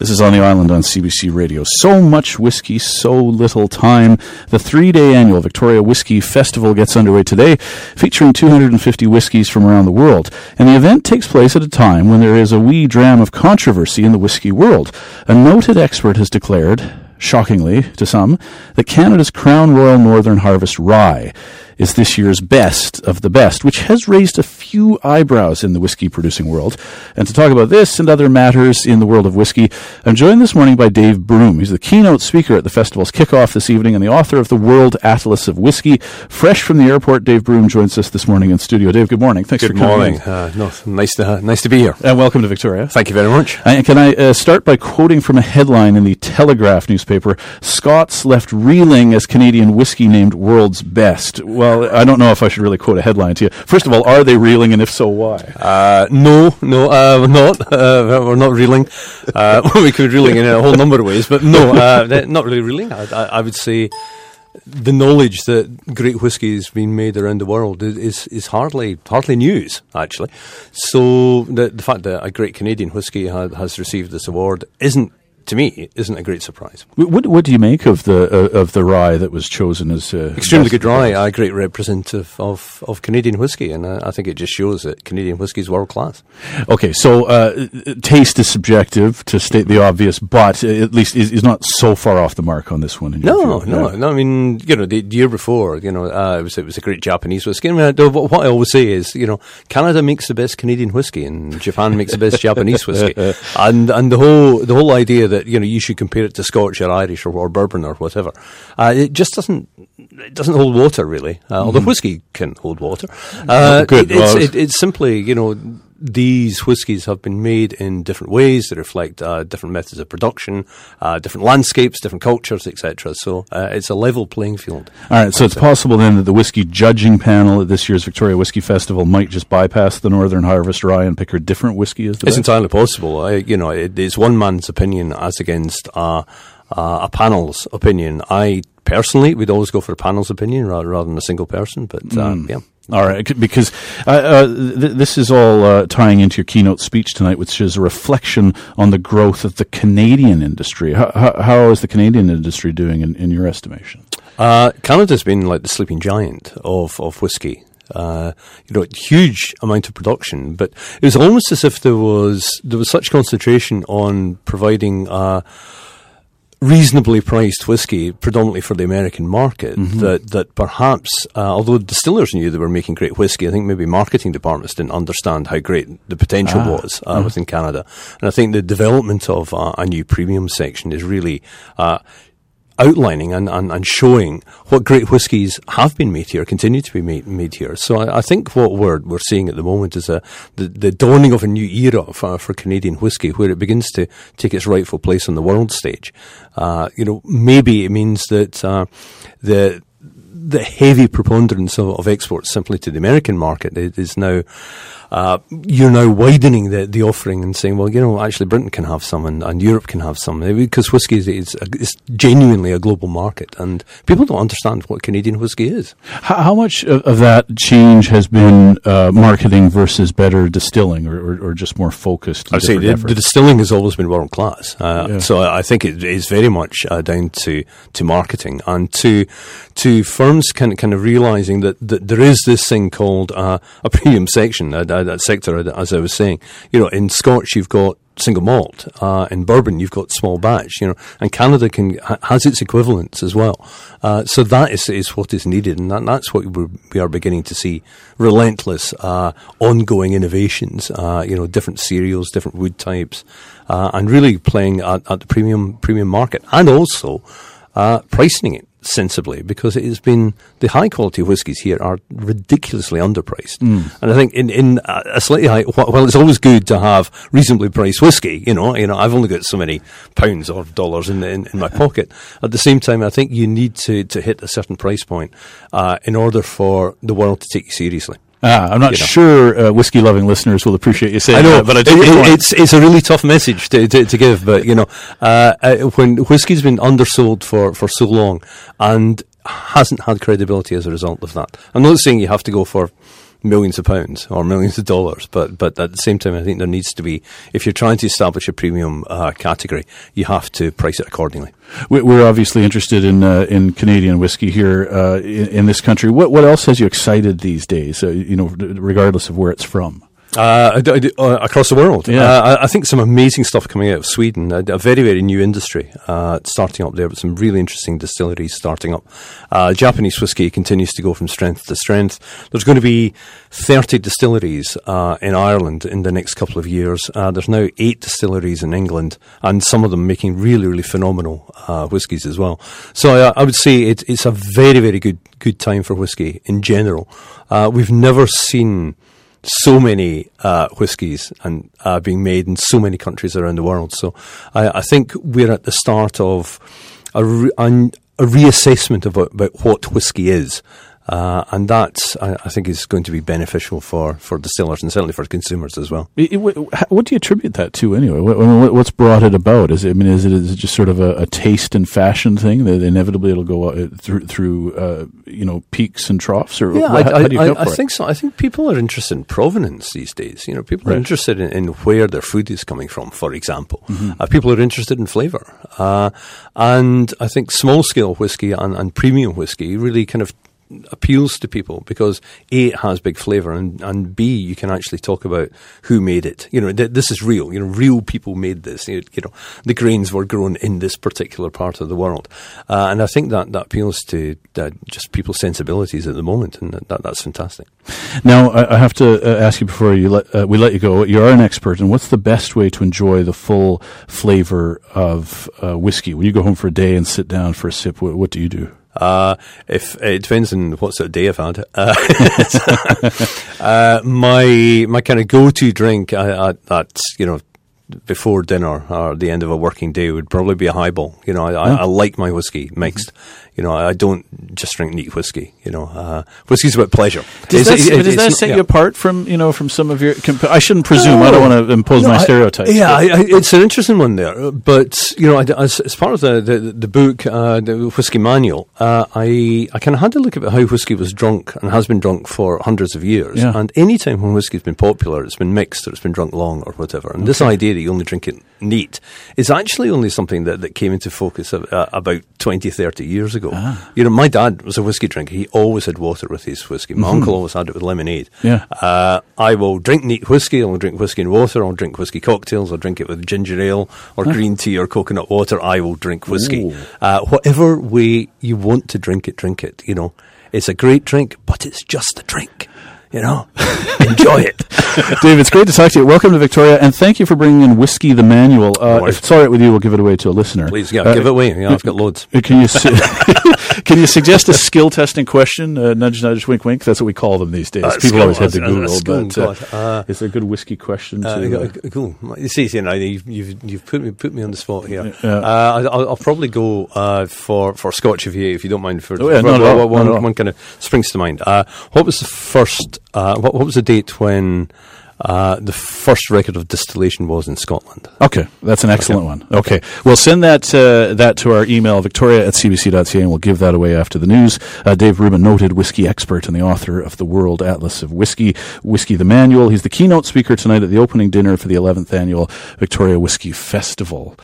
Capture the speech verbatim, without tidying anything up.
This is On the Island on C B C Radio. So much whiskey, so little time. The three-day annual Victoria Whiskey Festival gets underway today, featuring two hundred fifty whiskies from around the world. And the event takes place at a time when there is a wee dram of controversy in the whiskey world. A noted expert has declared, shockingly to some, that Canada's Crown Royal Northern Harvest Rye is this year's best of the best, which has raised a few eyebrows in the whiskey-producing world. And to talk about this and other matters in the world of whiskey, I'm joined this morning by Dave Broom. He's the keynote speaker at the festival's kickoff this evening and the author of the World Atlas of Whiskey. Fresh from the airport, Dave Broom joins us this morning in studio. Dave, good morning. Thanks good for coming morning. Uh, no, nice to uh, nice to be here. And welcome to Victoria. Thank you very much. And can I uh, start by quoting from a headline in the Telegraph newspaper? Scots left reeling as Canadian whiskey named world's best. Well, I don't know if I should really quote a headline to you. First of all, are they reeling, and if so, why? Uh, no, no, uh, we're not. Uh, we're not reeling. Uh, we could be reeling in a whole number of ways, but no, uh, not really reeling. I, I, I would say the knowledge that great whiskey is being made around the world is is, is hardly hardly news, actually. So the the fact that a great Canadian whiskey ha, has received this award isn't, to me, isn't a great surprise. What what do you make of the uh, of the rye that was chosen as uh, extremely good rye? A great representative of, of Canadian whiskey, and uh, I think it just shows that Canadian whiskey is world class. Okay, so uh, taste is subjective, to state the obvious, but at least is, is not so far off the mark on this one. In no, no, no. I mean, you know, the, the year before, you know, uh, it was it was a great Japanese whiskey. I mean, what I always say is, you know, Canada makes the best Canadian whiskey, and Japan makes the best Japanese whiskey, and and the whole the whole idea that, you know, you should compare it to Scotch or Irish or, or bourbon or whatever. Uh, it just doesn't it doesn't hold water, really. Uh, mm-hmm. Although whiskey can hold water. Uh, oh, good. It, it's, it, it's simply, you know, these whiskies have been made in different ways that reflect uh, different methods of production, uh, different landscapes, different cultures, et cetera. So uh, it's a level playing field. All right, so it's possible then that the whiskey judging panel at this year's Victoria Whiskey Festival might just bypass the Northern Harvest Rye and pick a different whiskey as the It's best? entirely possible. I, you know, it is one man's opinion as against uh, uh, a panel's opinion. I personally would always go for a panel's opinion rather, rather than a single person, but uh, mm. yeah. All right, because uh, uh, th- this is all uh, tying into your keynote speech tonight, which is a reflection on the growth of the Canadian industry. How, how, how is the Canadian industry doing in, in your estimation? Uh, Canada's been like the sleeping giant of, of whiskey. Uh, you know, huge amount of production, but it was almost as if there was there was such concentration on providing uh, reasonably priced whiskey, predominantly for the American market, mm-hmm. that that perhaps, uh, although distillers knew they were making great whiskey, I think maybe marketing departments didn't understand how great the potential ah. was uh, mm-hmm. within Canada. And I think the development of uh, a new premium section is really Uh, outlining and, and, and showing what great whiskies have been made here, continue to be made, made here. So I, I think what we're we're seeing at the moment is a, the, the dawning of a new era for, for Canadian whiskey, where it begins to take its rightful place on the world stage. Uh, you know, maybe it means that uh, the the heavy preponderance of, of exports simply to the American market is now, uh, you're now widening the, the offering and saying, well, you know, actually Britain can have some and, and Europe can have some, because whiskey is, is, is genuinely a global market, and people don't understand what Canadian whiskey is. How, how much of, of that change has been uh, marketing versus better distilling, or, or, or just more focused? I'd say the, the distilling has always been world class. Uh, yeah. So I think it is very much uh, down to, to marketing and to to firms kind of, kind of realising that, that there is this thing called uh, a premium section, a, a, a sector, as I was saying. You know, in Scotch you've got single malt, uh, in bourbon you've got small batch, you know, and Canada can ha- has its equivalents as well. Uh, so that is is what is needed, and that, that's what we're, we are beginning to see: relentless, uh, ongoing innovations. Uh, you know, different cereals, different wood types, uh, and really playing at, at the premium premium market, and also uh, pricing it sensibly, because it has been, the high quality whiskies here are ridiculously underpriced. Mm. And I think in, in a slightly high, well, it's always good to have reasonably priced whiskey, you know, you know, I've only got so many pounds or dollars in, in, in my pocket. At the same time, I think you need to, to hit a certain price point, uh, in order for the world to take you seriously. Ah, I'm not you know. sure uh, whiskey-loving listeners will appreciate you saying I know, that, but I do it, it, it's it's a really tough message to, to, to give. But you know, uh, uh, when whiskey's been undersold for, for so long and hasn't had credibility as a result of that, I'm not saying you have to go for millions of pounds or millions of dollars. But but at the same time, I think there needs to be, if you're trying to establish a premium uh, category, you have to price it accordingly. We're obviously interested in uh, in Canadian whiskey here uh, in, in this country. What what else has you excited these days? Uh, you know, regardless of where it's from. Uh, I do, I do, uh, across the world. Yeah. Uh, I, I think some amazing stuff coming out of Sweden. A, a very, very new industry uh, starting up there, but some really interesting distilleries starting up. Uh, Japanese whiskey continues to go from strength to strength. There's going to be thirty distilleries uh, in Ireland in the next couple of years. Uh, there's now eight distilleries in England, and some of them making really, really phenomenal uh, whiskies as well. So uh, I would say it, it's a very, very good good time for whiskey in general. Uh, we've never seen so many uh, whiskies and uh, being made in so many countries around the world. So I, I think we're at the start of a, re- an, a reassessment of about, about what whiskey is. Uh, and that, I, I think, is going to be beneficial for, for distillers and certainly for consumers as well. It, it, what do you attribute that to, anyway? What, what's brought it about? Is it, I mean, is it, is it just sort of a, a taste and fashion thing that inevitably it'll go uh, through, through uh, you know, peaks and troughs? Or yeah, what, I, how, how do you I, account I, for I think it? so. I think people are interested in provenance these days. You know, people Right. are interested in, in where their food is coming from, for example. Mm-hmm. Uh, people are interested in flavour. Uh, and I think small-scale whiskey and, and premium whiskey really kind of appeals to people because A, it has big flavour, and, and B, you can actually talk about who made it. You know, th- this is real. You know, real people made this. You, you know, the grains were grown in this particular part of the world, uh, and I think that that appeals to uh, just people's sensibilities at the moment, and that, that's fantastic. Now, I, I have to uh, ask you before you let, uh, we let you go. You are an expert, and what's the best way to enjoy the full flavour of uh, whiskey? When you go home for a day and sit down for a sip, what, what do you do? Uh, if it depends on what sort of day I've had. Uh, uh, my my kind of go-to drink uh, at, at you know before dinner or the end of a working day would probably be a highball. You know, I, I, I like my whiskey mixed. Mm-hmm. You know, I don't just drink neat whiskey. You know, uh, whiskey's about pleasure. Does that, it, it, does that set yeah. you apart from you know from some of your? Comp- I shouldn't presume. No, I don't want to impose no, my I, stereotypes. Yeah, I, I, it's an interesting one there. But you know, I, as, as part of the the, the book, uh, the whiskey manual, uh, I I kind of had to look at how whiskey was drunk and has been drunk for hundreds of years. Yeah. And any time when whiskey's been popular, it's been mixed or it's been drunk long or whatever. And okay. this idea that you only drink it neat is actually only something that, that came into focus of, uh, about twenty, thirty years ago. Ah. You know, my dad was a whiskey drinker. He always had water with his whiskey. My mm-hmm. uncle always had it with lemonade. Yeah. Uh, I will drink neat whiskey. I'll drink whiskey and water. I'll drink whiskey cocktails. I'll drink it with ginger ale or ah. green tea or coconut water. I will drink whiskey. Uh, whatever way you want to drink it, drink it. You know, it's a great drink, but it's just a drink. You know, enjoy it. Dave, it's great to talk to you. Welcome to Victoria, and thank you for bringing in Whiskey the Manual. Uh, if it's all right with you, we'll give it away to a listener. Please, yeah, uh, give it away. Yeah, I've got loads. Can you su- can you suggest a skill testing question? Uh, nudge, nudge, wink, wink. That's what we call them these days. Uh, People skill, always head to Google, uh, but uh, uh, is there a good whiskey question? To, uh, cool. You see, you know, you've, you've you've put me put me on the spot here. Yeah. Uh, I'll, I'll probably go uh, for for Scotch if you if you don't mind. For oh, yeah, for, no, no, one, no, no. one kind of springs to mind. Uh, what was the first? Uh, what, what was the date when uh, the first record of distillation was in Scotland? Okay, that's an excellent okay. one. Okay, we'll send that uh, that to our email, victoria at c b c dot c a, and we'll give that away after the news. Uh, Dave Rubin, noted whiskey expert and the author of the World Atlas of Whiskey, Whiskey the Manual. He's the keynote speaker tonight at the opening dinner for the eleventh Annual Victoria Whiskey Festival.